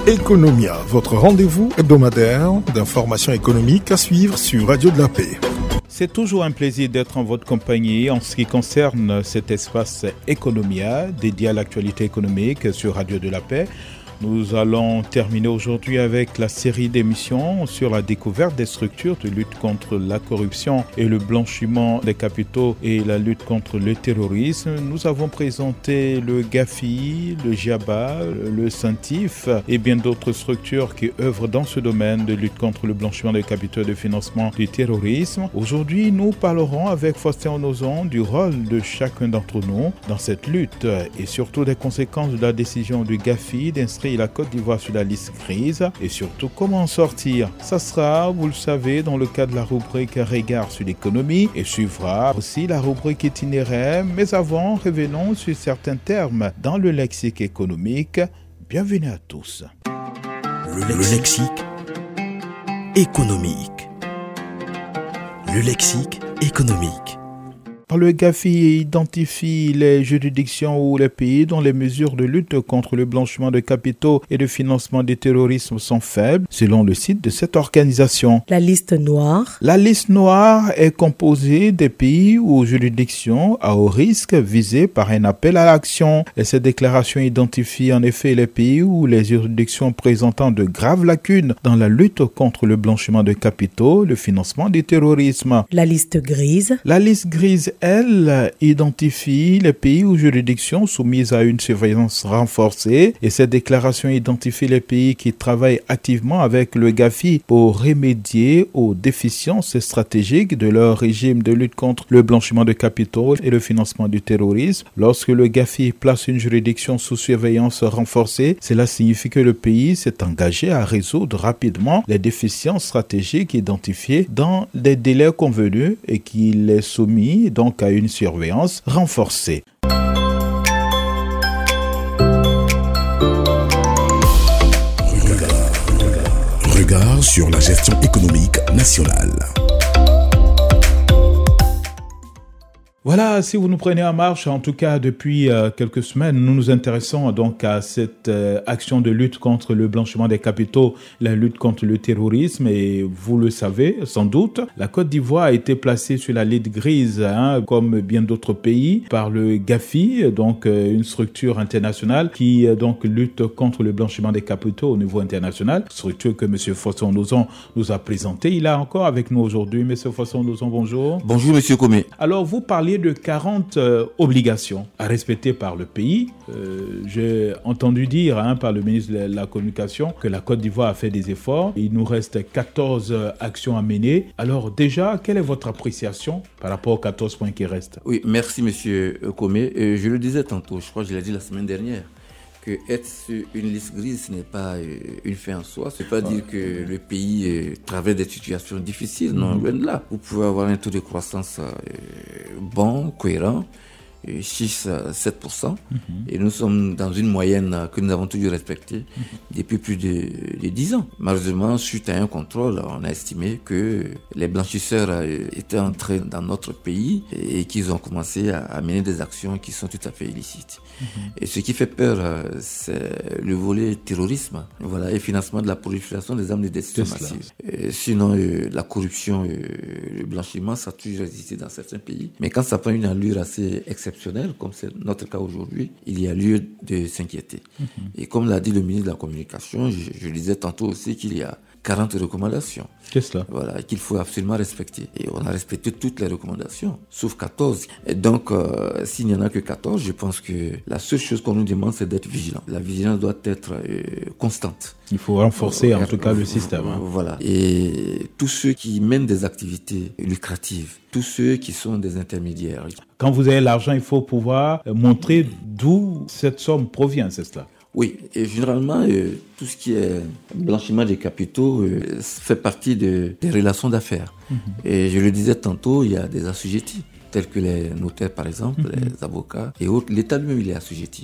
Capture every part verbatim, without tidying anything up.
Economia, votre rendez-vous hebdomadaire d'informations économiques à suivre sur Radio de la Paix. C'est toujours un plaisir d'être en votre compagnie en ce qui concerne cet espace Economia dédié à l'actualité économique sur Radio de la Paix. Nous allons terminer aujourd'hui avec la série d'émissions sur la découverte des structures de lutte contre la corruption et le blanchiment des capitaux et la lutte contre le terrorisme. Nous avons présenté le GAFI, le GIABA, le CENTIF et bien d'autres structures qui œuvrent dans ce domaine de lutte contre le blanchiment des capitaux et de financement du terrorisme. Aujourd'hui, nous parlerons avec Faustin Onozon du rôle de chacun d'entre nous dans cette lutte et surtout des conséquences de la décision du GAFI d'inscrire la Côte d'Ivoire sur la liste grise et surtout comment en sortir. Ça sera, vous le savez, dans le cadre de la rubrique Regard sur l'économie et suivra aussi la rubrique itinéraire. Mais avant, revenons sur certains termes dans le lexique économique. Bienvenue à tous. Le, le lexique économique. Le lexique économique. Le GAFI identifie les juridictions ou les pays dont les mesures de lutte contre le blanchiment de capitaux et de financement du terrorisme sont faibles, selon le site de cette organisation. La liste noire. La liste noire est composée des pays ou juridictions à haut risque visés par un appel à l'action. Et cette déclaration identifie en effet les pays ou les juridictions présentant de graves lacunes dans la lutte contre le blanchiment de capitaux, le financement du terrorisme. La liste grise. La liste grise Elle identifie les pays ou juridictions soumises à une surveillance renforcée et cette déclaration identifie les pays qui travaillent activement avec le GAFI pour remédier aux déficiences stratégiques de leur régime de lutte contre le blanchiment de capitaux et le financement du terrorisme. Lorsque le GAFI place une juridiction sous surveillance renforcée, cela signifie que le pays s'est engagé à résoudre rapidement les déficiences stratégiques identifiées dans des délais convenus et qu'il est soumis donc à une surveillance renforcée. Regard, regard sur la gestion économique nationale. Voilà, si vous nous prenez en marche, en tout cas depuis euh, quelques semaines, nous nous intéressons donc à cette euh, action de lutte contre le blanchiment des capitaux, la lutte contre le terrorisme et vous le savez sans doute, la Côte d'Ivoire a été placée sur la liste grise, hein, comme bien d'autres pays, par le GAFI, donc euh, une structure internationale qui euh, donc lutte contre le blanchiment des capitaux au niveau international, structure que M. Faustin Onozon nous a présentée. Il est encore avec nous aujourd'hui. M. Faustin Onozon, bonjour. Bonjour M. Comé. Alors vous parliez de quarante euh, obligations à respecter par le pays. Euh, j'ai entendu dire hein, par le ministre de la Communication que la Côte d'Ivoire a fait des efforts. Il nous reste quatorze euh, actions à mener. Alors déjà, quelle est votre appréciation par rapport aux quatorze points qui restent? Oui, merci M. Comé. Euh, je le disais tantôt, je crois que je l'ai dit la semaine dernière, que être sur une liste grise, ce n'est pas euh, une fin en soi. C'est pas ah. dire que le pays euh, traverse des situations difficiles. Non, loin de là. Vous pouvez avoir un taux de croissance euh, bon, cohérent, euh, six à sept pour cent. Mm-hmm. Et nous sommes dans une moyenne euh, que nous avons toujours respectée mm-hmm. depuis plus de, de dix ans. Malheureusement, suite à un contrôle, on a estimé que les blanchisseurs euh, étaient entrés dans notre pays et, et qu'ils ont commencé à, à mener des actions qui sont tout à fait illicites. Mmh. Et ce qui fait peur, euh, c'est le volet terrorisme, voilà, et financement de la prolifération des armes de destruction massive. Et sinon, euh, la corruption, euh, le blanchiment, ça a toujours existé dans certains pays. Mais quand ça prend une allure assez exceptionnelle, comme c'est notre cas aujourd'hui, il y a lieu de s'inquiéter. Mmh. Et comme l'a dit le ministre de la Communication, je, je disais tantôt aussi qu'il y a quarante recommandations. Qu'est-ce cela? Voilà, qu'il faut absolument respecter. Et on a respecté toutes les recommandations, sauf quatorze. Et donc, euh, s'il n'y en a que quatorze, je pense que la seule chose qu'on nous demande, c'est d'être vigilant. La vigilance doit être euh, constante. Il faut renforcer euh, en tout cas le système. Hein. Voilà. Et tous ceux qui mènent des activités lucratives, tous ceux qui sont des intermédiaires. Quand vous avez l'argent, il faut pouvoir montrer d'où cette somme provient, c'est cela? Oui, et généralement, euh, tout ce qui est blanchiment des capitaux euh, fait partie de, des relations d'affaires. Mmh. Et je le disais tantôt, il y a des assujettis, tels que les notaires par exemple, mmh. les avocats et autres. L'État lui-même, il est assujetti.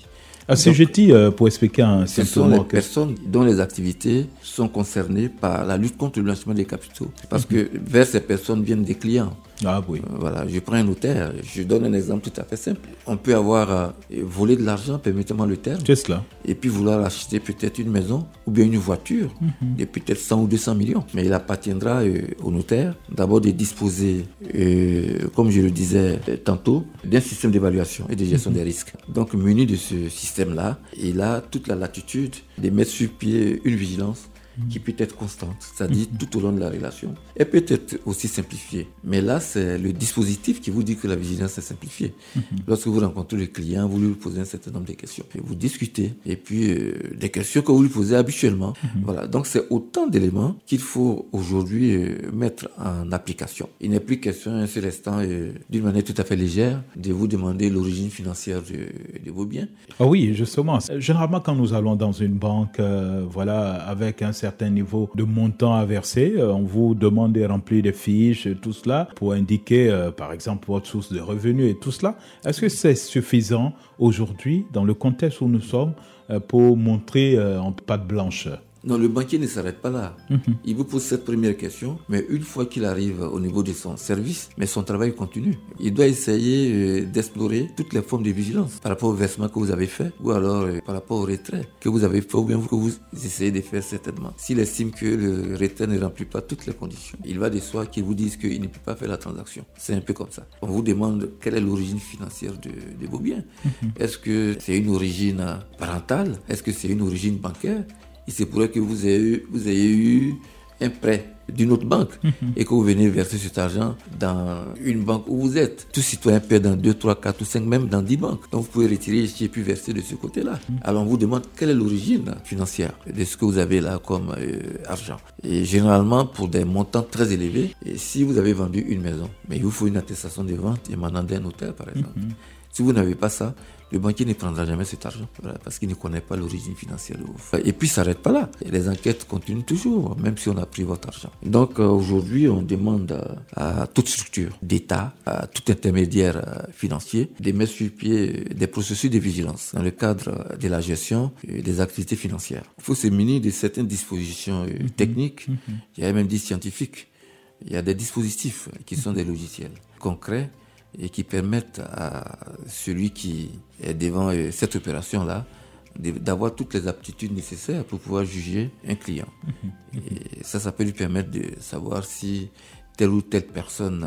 Assujettis, euh, pour expliquer un ce simplement. sont les que... personnes dont les activités sont concernées par la lutte contre le blanchiment des capitaux. Parce mm-hmm. que vers ces personnes viennent des clients. Ah oui. Euh, voilà, je prends un notaire, je donne un exemple tout à fait simple. On peut avoir euh, volé de l'argent, permettez-moi le terme. C'est cela. Et puis vouloir acheter peut-être une maison ou bien une voiture mm-hmm. de peut-être cent ou deux cents millions. Mais il appartiendra euh, au notaire d'abord de disposer, euh, comme je le disais tantôt, d'un système d'évaluation et de gestion mm-hmm. des risques. Donc muni de ce système-là, il a toute la latitude de mettre sur pied une vigilance qui peut être constante, c'est-à-dire mmh. tout au long de la relation. Elle peut être aussi simplifiée. Mais là, c'est le dispositif qui vous dit que la vigilance est simplifiée. Mmh. Lorsque vous rencontrez le client, vous lui posez un certain nombre de questions. Et vous discutez. Et puis, euh, des questions que vous lui posez habituellement. Mmh. Voilà. Donc, c'est autant d'éléments qu'il faut aujourd'hui euh, mettre en application. Il n'est plus question, un seul instant, euh, d'une manière tout à fait légère, de vous demander l'origine financière de, de vos biens. Ah oui, justement. Généralement, quand nous allons dans une banque, euh, voilà, avec un certain niveau de montant à verser, euh, on vous demande de remplir des fiches, tout cela, pour indiquer, euh, par exemple, votre source de revenus et tout cela. Est-ce que c'est suffisant aujourd'hui, dans le contexte où nous sommes, euh, pour montrer euh, en patte blanche ? Non, le banquier ne s'arrête pas là. Mm-hmm. Il vous pose cette première question, mais une fois qu'il arrive au niveau de son service, mais son travail continue. Il doit essayer euh, d'explorer toutes les formes de vigilance par rapport au versement que vous avez fait, ou alors euh, par rapport au retrait que vous avez fait, ou bien que vous essayez de faire certainement. S'il estime que le retrait ne remplit pas toutes les conditions, il va de soi qu'il vous dise qu'il ne peut pas faire la transaction. C'est un peu comme ça. On vous demande quelle est l'origine financière de, de vos biens. Mm-hmm. Est-ce que c'est une origine parentale? Est-ce que c'est une origine bancaire? Il se pourrait que vous ayez eu, vous ayez eu un prêt d'une autre banque mmh. et que vous venez verser cet argent dans une banque où vous êtes. Tout citoyen paie dans deux, trois, quatre ou cinq, même dans dix banques. Donc vous pouvez retirer ici et puis verser de ce côté-là. Mmh. Alors on vous demande quelle est l'origine financière de ce que vous avez là comme euh, argent. Et généralement pour des montants très élevés, et si vous avez vendu une maison, mais il vous faut une attestation de vente émanant d'un notaire par exemple. Mmh. Si vous n'avez pas ça, le banquier ne prendra jamais cet argent voilà, parce qu'il ne connaît pas l'origine financière de vous. Et puis, ça ne s'arrête pas là. Et les enquêtes continuent toujours, même si on a pris votre argent. Donc, euh, aujourd'hui, on demande à, à toute structure d'État, à tout intermédiaire euh, financier, de mettre sur pied des processus de vigilance dans le cadre de la gestion euh, des activités financières. Il faut se munir de certaines dispositions euh, mm-hmm. techniques, mm-hmm. il y a même dit scientifiques. Il y a des dispositifs qui sont des logiciels concrets et qui permettent à celui qui est devant cette opération-là d'avoir toutes les aptitudes nécessaires pour pouvoir juger un client. Mmh. Et ça, ça peut lui permettre de savoir si telle ou telle personne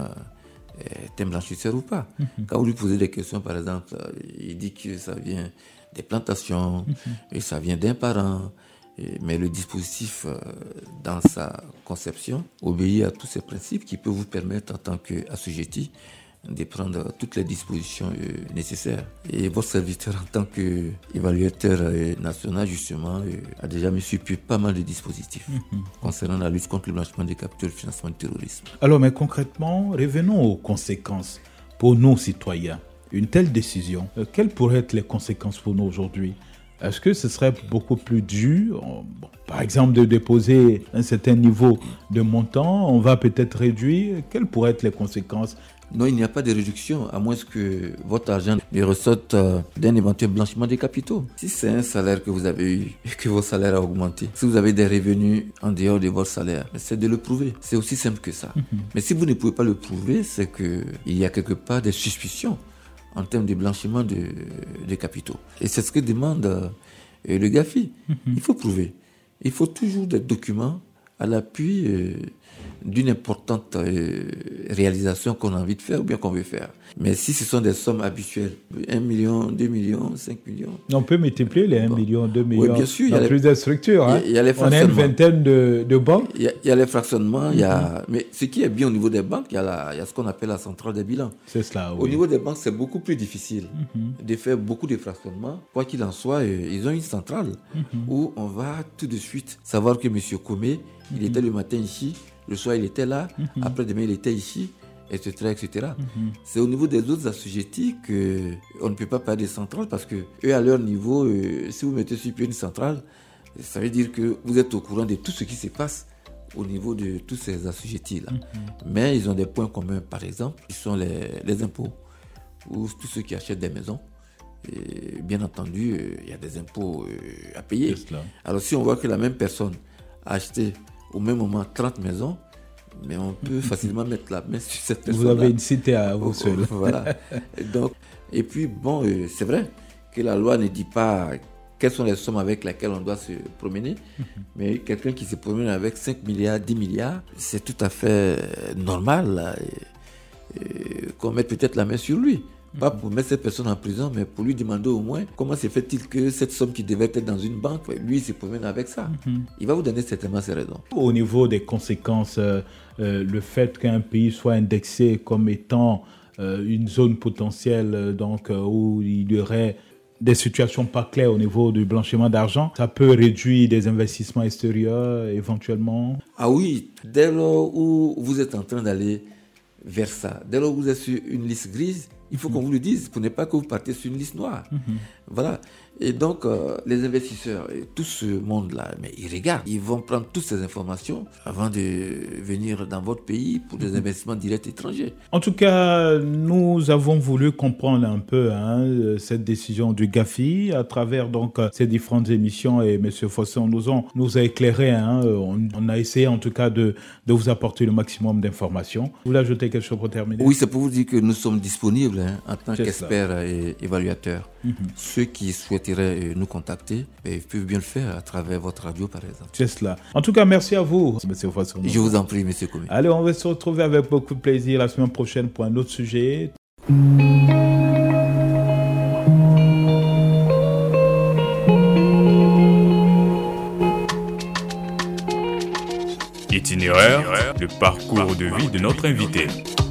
est un blanchisseur ou pas. Mmh. Quand vous lui posez des questions, par exemple, il dit que ça vient des plantations, mmh. et ça vient d'un parent, mais le dispositif, dans sa conception, obéit à tous ces principes qui peuvent vous permettre, en tant qu'assujetti, de prendre toutes les dispositions euh, nécessaires. Et votre serviteur, en tant qu'évaluateur euh, national, justement, euh, a déjà mis sur pied pas mal de dispositifs mmh. concernant la lutte contre le blanchiment des capitaux et le financement du terrorisme. Alors, mais concrètement, revenons aux conséquences pour nos citoyens. Une telle décision, euh, quelles pourraient être les conséquences pour nous aujourd'hui ? Est-ce que ce serait beaucoup plus dur, bon, par exemple, de déposer un certain niveau de montant, on va peut-être réduire, quelles pourraient être les conséquences ? Non, il n'y a pas de réduction, à moins que votre argent ne ressorte euh, d'un éventuel blanchiment des capitaux. Si c'est un salaire que vous avez eu et que votre salaire a augmenté, si vous avez des revenus en dehors de votre salaire, c'est de le prouver. C'est aussi simple que ça. Mm-hmm. Mais si vous ne pouvez pas le prouver, c'est qu'il y a quelque part des suspicions en termes de blanchiment de, de capitaux. Et c'est ce que demande euh, le GAFI. Mm-hmm. Il faut prouver. Il faut toujours des documents à l'appui euh, d'une importante euh, réalisation qu'on a envie de faire ou bien qu'on veut faire. Mais si ce sont des sommes habituelles, un million, deux millions, cinq millions... On peut multiplier les un bon. million, deux millions oui, bien sûr, dans il y a plusieurs les, structures. Hein. Il y a les On a une vingtaine de, de banques. Il y, a, il y a les fractionnements, mm-hmm. il y a... mais ce qui est bien au niveau des banques, il y a, la, il y a ce qu'on appelle la centrale des bilans. C'est cela, oui. Au niveau des banques, c'est beaucoup plus difficile mm-hmm. de faire beaucoup de fractionnements. Quoi qu'il en soit, ils ont une centrale mm-hmm. où on va tout de suite savoir que M. Comé, il mm-hmm. était le matin ici, le soir il était là, mm-hmm. après-demain il était ici, et cetera et cetera. Mm-hmm. C'est au niveau des autres assujettis qu'on ne peut pas parler de centrale parce que eux, à leur niveau, euh, si vous mettez sur pied une centrale, ça veut dire que vous êtes au courant de tout ce qui se passe au niveau de tous ces assujettis-là. Mm-hmm. Mais ils ont des points communs, par exemple, qui sont les, les impôts, ou tous ceux qui achètent des maisons. Et bien entendu, euh, il y a des impôts euh, à payer. Alors si on voit que la même personne a acheté au même moment trente maisons, mais on peut facilement mettre la main sur cette personne. Vous avez une cité à vous seul. Voilà. Et, donc, et puis, bon, euh, c'est vrai que la loi ne dit pas quelles sont les sommes avec lesquelles on doit se promener, mais quelqu'un qui se promène avec cinq milliards, dix milliards, c'est tout à fait normal là, et, et, qu'on mette peut-être la main sur lui. Pas pour mettre cette personne en prison, mais pour lui demander au moins comment se fait-il que cette somme qui devait être dans une banque, lui, il se promène avec ça. Mm-hmm. Il va vous donner certainement ses raisons. Au niveau des conséquences, euh, euh, le fait qu'un pays soit indexé comme étant euh, une zone potentielle euh, donc, euh, où il y aurait des situations pas claires au niveau du blanchiment d'argent, ça peut réduire des investissements extérieurs éventuellement. Ah oui, dès lors où vous êtes en train d'aller vers ça, dès lors où vous êtes sur une liste grise, il faut qu'on vous le dise, pour ne pas que vous partiez sur une liste noire. Mm-hmm. Voilà. Et donc, euh, les investisseurs, et tout ce monde-là, mais ils regardent, ils vont prendre toutes ces informations avant de venir dans votre pays pour des mm-hmm. investissements directs étrangers. En tout cas, nous avons voulu comprendre un peu hein, cette décision du GAFI à travers donc ces différentes émissions et M. Fosson nous, ont, nous a éclairé. Hein, on, on a essayé en tout cas de, de vous apporter le maximum d'informations. Vous voulez ajouter quelque chose pour terminer? Oui, c'est pour vous dire que nous sommes disponibles hein, en tant qu'experts et évaluateurs. Mm-hmm. Ceux qui souhaiteraient nous contacter, ils peuvent bien le faire à travers votre radio, par exemple. C'est cela. En tout cas, merci à vous, M. Fosson. Je vous en prie, M. Komi. Allez, on va se retrouver avec beaucoup de plaisir la semaine prochaine pour un autre sujet. Itinéraire, le parcours de vie de notre invité.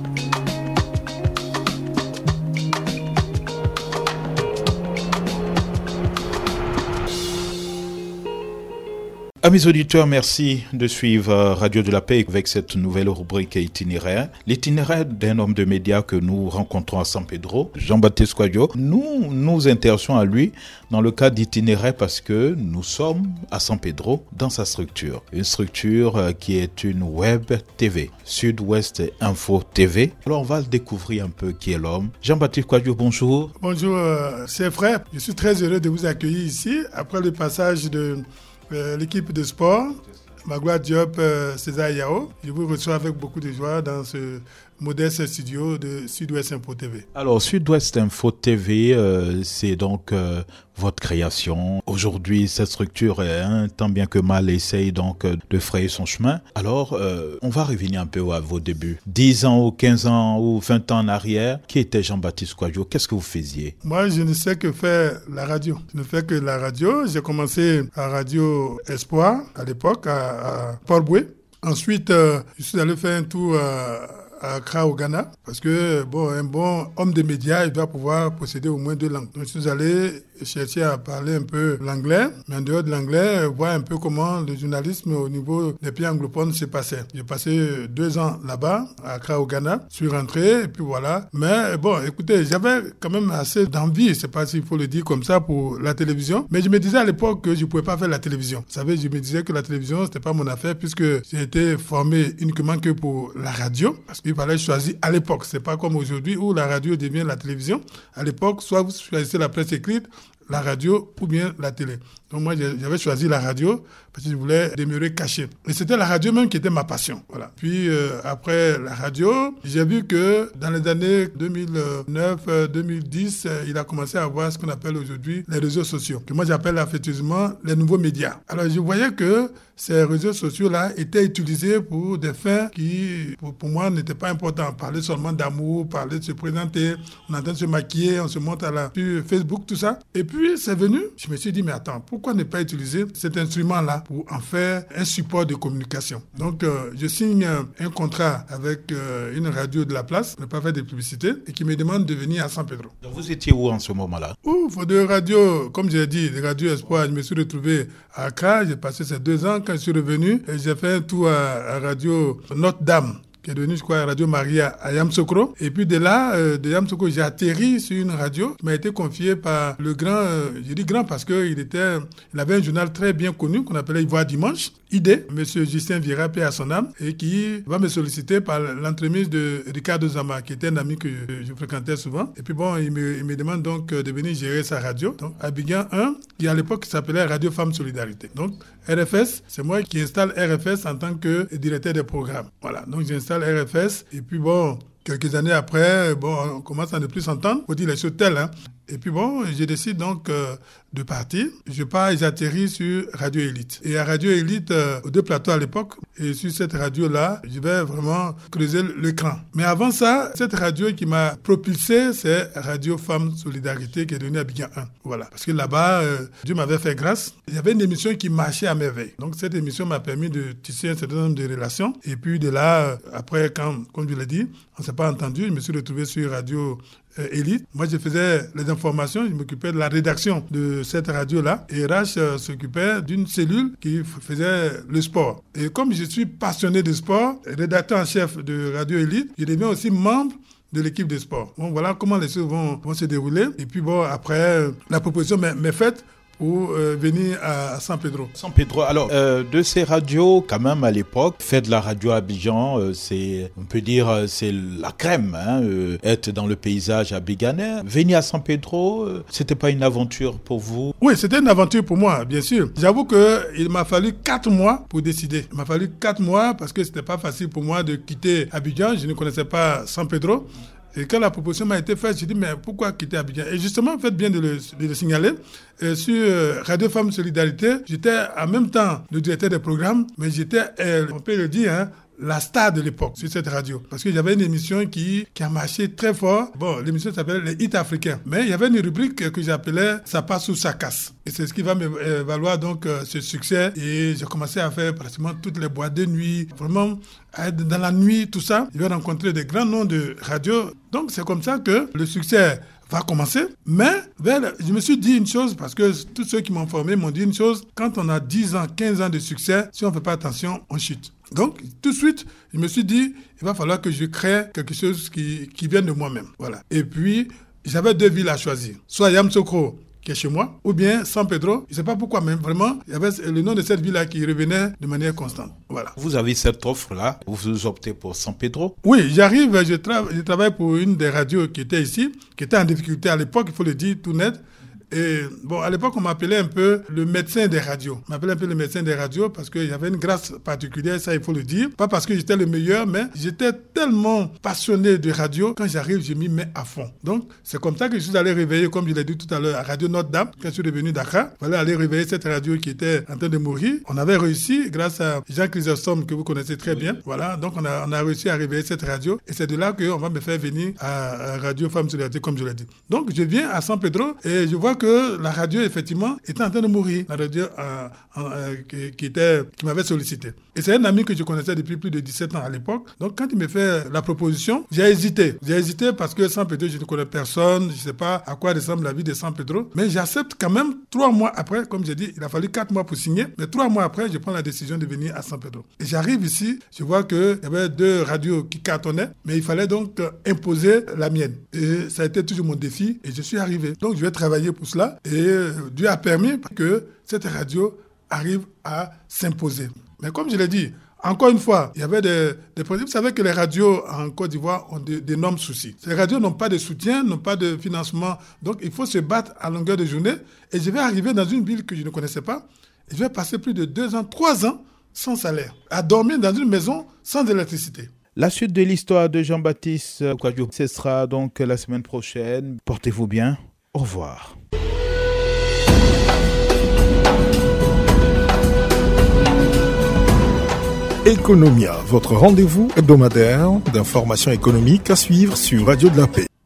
Amis auditeurs, merci de suivre Radio de la Paix avec cette nouvelle rubrique itinéraire. L'itinéraire d'un homme de médias que nous rencontrons à San Pedro, Jean-Baptiste Kouadio. Nous nous intéressons à lui dans le cadre d'itinéraire parce que nous sommes à San Pedro dans sa structure. Une structure qui est une web T V, Sud-Ouest Info T V. Alors on va le découvrir un peu qui est l'homme. Jean-Baptiste Kouadio, bonjour. Bonjour, euh, c'est frère. Je suis très heureux de vous accueillir ici après le passage de Euh, l'équipe de sport, Magloire Diop, euh, César Yao. Je vous reçois avec beaucoup de joie dans ce modeste studio de Sud-Ouest Info T V. Alors, Sud-Ouest Info T V, euh, c'est donc euh, votre création. Aujourd'hui, cette structure, hein, tant bien que mal, essaye donc euh, de frayer son chemin. Alors, euh, on va revenir un peu à vos débuts. dix ans ou quinze ans ou vingt ans en arrière, qui était Jean-Baptiste Kouadio? Qu'est-ce que vous faisiez? Moi, je ne sais que faire la radio. Je ne fais que la radio. J'ai commencé à Radio Espoir, à l'époque, à, à Port-Boué. Ensuite, euh, je suis allé faire un tour à... à Accra au Ghana, parce que bon, un bon homme de médias, il doit pouvoir posséder au moins deux langues. Donc, je suis allé chercher à parler un peu l'anglais, mais en dehors de l'anglais, voir un peu comment le journalisme au niveau des pays anglophones se passait. J'ai passé deux ans là-bas, à Accra au Ghana, je suis rentré, et puis voilà. Mais bon, écoutez, j'avais quand même assez d'envie, je sais pas s'il faut le dire comme ça, pour la télévision, mais je me disais à l'époque que je pouvais pas faire la télévision. Vous savez, je me disais que la télévision, c'était pas mon affaire, puisque j'ai été formé uniquement que pour la radio, parce qu'il fallait choisir à l'époque. C'est pas comme aujourd'hui où la radio devient la télévision. À l'époque, soit vous choisissez la presse écrite, la radio ou bien la télé. Donc moi, j'avais choisi la radio parce que je voulais demeurer caché. Et c'était la radio même qui était ma passion. Voilà. Puis euh, après la radio, j'ai vu que dans les années deux mille neuf deux mille dix, euh, il a commencé à avoir ce qu'on appelle aujourd'hui les réseaux sociaux, que moi j'appelle affectueusement les nouveaux médias. Alors je voyais que ces réseaux sociaux-là étaient utilisés pour des fins qui, pour, pour moi, n'étaient pas importants. Parler seulement d'amour, parler de se présenter, on est en train de se maquiller, on se monte à la sur Facebook, tout ça. Et puis c'est venu, je me suis dit, mais attends, pourquoi ne pas utiliser cet instrument-là pour en faire un support de communication? Donc, euh, je signe un contrat avec euh, une radio de la place, pour ne pas faire de publicité, et qui me demande de venir à San Pedro. Donc, vous étiez où en ce moment-là? Ouf, de radio, comme j'ai dit, de Radio Espoir, je me suis retrouvé à Accra, j'ai passé ces deux ans. Quand je suis revenu, et j'ai fait un tour à, à Radio Notre-Dame, qui est devenue, je crois, Radio Maria à Yamoussoukro. Et puis de là, euh, de Yamoussoukro, j'ai atterri sur une radio qui m'a été confiée par le grand, euh, je dis grand parce qu'il était, il avait un journal très bien connu qu'on appelait Ivoire Dimanche, I D, Monsieur Justin Vira, paix à son âme, et qui va me solliciter par l'entremise de Ricardo Zama, qui était un ami que je, je fréquentais souvent. Et puis bon, il me, il me demande donc de venir gérer sa radio. Donc, Abidjan un, qui à l'époque s'appelait Radio Femmes Solidarité. Donc, R F S, c'est moi qui installe R F S en tant que directeur des programmes. Voilà, donc j'installe R F S, et puis bon, quelques années après, bon, on commence à ne plus s'entendre, faut dire les choses telles, hein. Et puis bon, je décide donc euh, de partir. Je pars et j'atterris sur Radio Élite. Et à Radio Élite, euh, aux deux plateaux à l'époque, et sur cette radio-là, je vais vraiment creuser l'écran. Mais avant ça, cette radio qui m'a propulsé, c'est Radio Femmes Solidarité qui est devenue Abidjan un. Voilà. Parce que là-bas, euh, Dieu m'avait fait grâce. Il y avait une émission qui marchait à merveille. Donc cette émission m'a permis de tisser un certain nombre de relations. Et puis de là, euh, après, quand, comme je l'ai dit, on ne s'est pas entendu, je me suis retrouvé sur Radio Euh, Élite. Moi, je faisais les informations, je m'occupais de la rédaction de cette radio-là. Et Rach euh, s'occupait d'une cellule qui f- faisait le sport. Et comme je suis passionné de sport, rédacteur en chef de Radio Élite, je deviens aussi membre de l'équipe de sport. Bon, voilà comment les choses vont, vont se dérouler. Et puis bon, après, euh, la proposition m'est, m'est faite pour euh, venir à San Pedro. San Pedro, alors, euh, de ces radios, quand même, à l'époque, faire de la radio à Abidjan, euh, c'est, on peut dire, euh, c'est la crème, hein, euh, être dans le paysage abidjanais. Venir à San Pedro, euh, c'était pas une aventure pour vous? Oui, c'était une aventure pour moi, bien sûr. J'avoue qu'il m'a fallu quatre mois pour décider. Il m'a fallu quatre mois parce que c'était pas facile pour moi de quitter Abidjan. Je ne connaissais pas San Pedro. Et quand la proposition m'a été faite, j'ai dit, mais pourquoi quitter Abidjan? Et justement, faites bien de le, de le signaler. Et sur euh, Radio Femmes Solidarité, j'étais en même temps le directeur des programmes, mais j'étais, euh, on peut le dire, hein, la star de l'époque sur cette radio. Parce qu'il y avait une émission qui, qui a marché très fort. Bon, l'émission s'appelait Les Hits Africains. Mais il y avait une rubrique que j'appelais Ça passe ou ça casse. Et c'est ce qui va me euh, valoir donc euh, ce succès. Et j'ai commencé à faire pratiquement toutes les boîtes de nuit. Vraiment, à être dans la nuit, tout ça. Je vais rencontrer des grands noms de radio. Donc c'est comme ça que le succès va commencer. Mais ben, je me suis dit une chose, parce que tous ceux qui m'ont formé m'ont dit une chose. Quand on a dix ans, quinze ans de succès, si on ne fait pas attention, on chute. Donc, tout de suite, je me suis dit, il va falloir que je crée quelque chose qui, qui vienne de moi-même. Voilà. Et puis, j'avais deux villes à choisir. Soit Yamoussoukro, qui est chez moi, ou bien San Pedro. Je ne sais pas pourquoi, mais vraiment, il y avait le nom de cette ville-là qui revenait de manière constante. Voilà. Vous avez cette offre-là, vous optez pour San Pedro? Oui, j'arrive, je, tra- je travaille pour une des radios qui était ici, qui était en difficulté à l'époque, il faut le dire tout net. Et bon, à l'époque, on m'appelait un peu le médecin des radios. On m'appelait un peu le médecin des radios parce qu'il y avait une grâce particulière, ça il faut le dire. Pas parce que j'étais le meilleur, mais j'étais tellement passionné de radio. Quand j'arrive, je m'y mets à fond. Donc, c'est comme ça que je suis allé réveiller, comme je l'ai dit tout à l'heure, à Radio Notre-Dame, quand je suis revenu d'Accra. Il fallait aller réveiller cette radio qui était en train de mourir. On avait réussi, grâce à Jean Chrysostome, que vous connaissez très bien. Voilà, donc on a, on a réussi à réveiller cette radio. Et c'est de là qu'on va me faire venir à, à Radio Femmes Solidarité, comme je l'ai dit. Donc, je viens à San Pedro et je vois que la radio, effectivement, était en train de mourir. La radio euh, euh, qui, qui, était, qui m'avait sollicité. Et c'est un ami que je connaissais depuis plus de dix-sept ans à l'époque. Donc, quand il me fait la proposition, j'ai hésité. J'ai hésité parce que San Pedro, je ne connais personne. Je ne sais pas à quoi ressemble la vie de San Pedro. Mais j'accepte quand même trois mois après. Comme j'ai dit, il a fallu quatre mois pour signer. Mais trois mois après, je prends la décision de venir à San Pedro. Et j'arrive ici, je vois qu'il y avait deux radios qui cartonnaient. Mais il fallait donc imposer la mienne. Et ça a été toujours mon défi. Et je suis arrivé. Donc, je vais travailler pour cela. Et Dieu a permis que cette radio arrive à s'imposer. Mais comme je l'ai dit, encore une fois, il y avait des, des principes. Vous savez que les radios en Côte d'Ivoire ont d'énormes soucis. Ces radios n'ont pas de soutien, n'ont pas de financement. Donc, il faut se battre à longueur de journée. Et je vais arriver dans une ville que je ne connaissais pas. Et je vais passer plus de deux ans, trois ans sans salaire, à dormir dans une maison sans électricité. La suite de l'histoire de Jean-Baptiste Kouadio, ce sera donc la semaine prochaine. Portez-vous bien. Au revoir. Economia, votre rendez-vous hebdomadaire d'informations économiques à suivre sur Radio de la Paix.